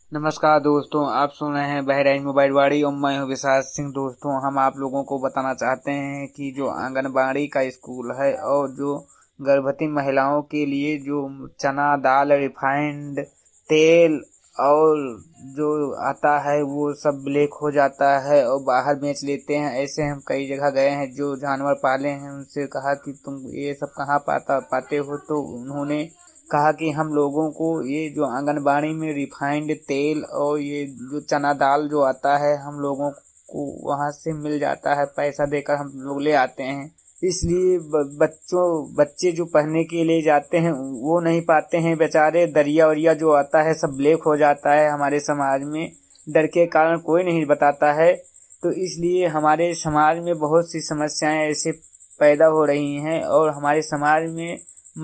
नमस्कार दोस्तों, आप सुन रहे हैं बहराइच मोबाइल वाड़ी और मैं हूं विशाल सिंह। दोस्तों, हम आप लोगों को बताना चाहते हैं कि जो आंगनबाड़ी का स्कूल है और जो गर्भवती महिलाओं के लिए जो चना दाल, रिफाइंड तेल और जो आता है वो सब ब्लैक हो जाता है और बाहर बेच लेते हैं। ऐसे हम कई जगह गए हैं, जो जानवर पाले हैं उनसे कहा कि तुम ये सब कहाँ पाते हो, तो उन्होंने कहा कि हम लोगों को ये जो आंगनबाड़ी में रिफाइंड तेल और ये जो चना दाल जो आता है हम लोगों को वहां से मिल जाता है, पैसा देकर हम लोग ले आते हैं। इसलिए बच्चे जो पढ़ने के लिए जाते हैं वो नहीं पाते हैं बेचारे। दरिया वरिया जो आता है सब ब्लैक हो जाता है हमारे समाज में, डर के कारण कोई नहीं बताता है। तो इसलिए हमारे समाज में बहुत सी समस्याएं ऐसे पैदा हो रही हैं और हमारे समाज में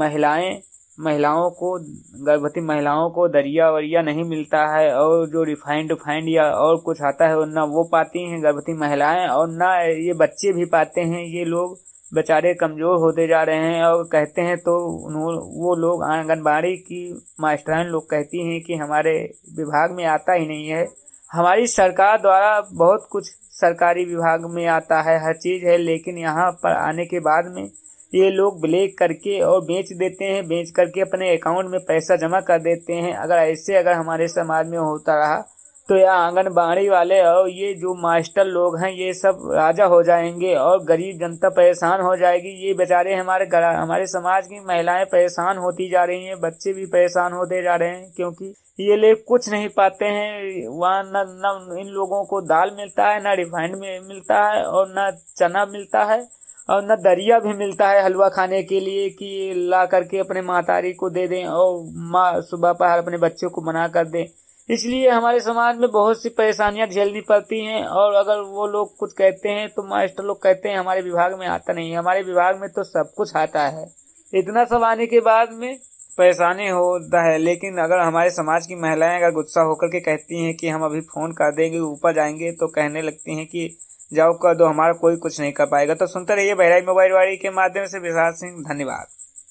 महिलाओं को गर्भवती महिलाओं को दरिया वरिया नहीं मिलता है और जो रिफाइंड या और कुछ आता है ना वो पाती हैं गर्भवती महिलाएं और ना ये बच्चे भी पाते हैं। ये लोग बेचारे कमजोर होते जा रहे हैं और कहते हैं तो वो लोग आंगनबाड़ी की मास्टराइन लोग कहती हैं कि हमारे विभाग में आता ही नहीं है। हमारी सरकार द्वारा बहुत कुछ सरकारी विभाग में आता है, हर चीज है, लेकिन यहाँ पर आने के बाद में ये लोग ब्लैक करके और बेच देते हैं, बेच करके अपने अकाउंट में पैसा जमा कर देते हैं। अगर हमारे समाज में होता रहा तो यह आंगनबाड़ी वाले और ये जो मास्टर लोग हैं ये सब राजा हो जाएंगे और गरीब जनता परेशान हो जाएगी। ये बेचारे हमारे समाज की महिलाएं परेशान होती जा रही हैं, बच्चे भी परेशान होते जा रहे हैं, क्योंकि ये लोग कुछ नहीं पाते हैं। वहाँ न इन लोगों को दाल मिलता है, न रिफाइंड में मिलता है और न चना मिलता है और न दरिया भी मिलता है हलवा खाने के लिए कि ला करके अपने मातारी को दे दें और माँ सुबह पहर अपने बच्चों को बना कर दें। इसलिए हमारे समाज में बहुत सी परेशानियां झेलनी पड़ती हैं और अगर वो लोग कुछ कहते हैं तो मास्टर लोग कहते हैं हमारे विभाग में आता नहीं है। हमारे विभाग में तो सब कुछ आता है। इतना सब आने के बाद में परेशानी होता है, लेकिन अगर हमारे समाज की महिलाएं अगर गुस्सा होकर के कहती हैं कि हम अभी फोन कर देंगे, ऊपर जाएंगे, तो कहने लगती हैं कि जाओ कर दो, हमारा कोई कुछ नहीं कर पाएगा। तो सुनते रहिए बहराइच मोबाइल वाड़ी के माध्यम से विशाल सिंह। धन्यवाद।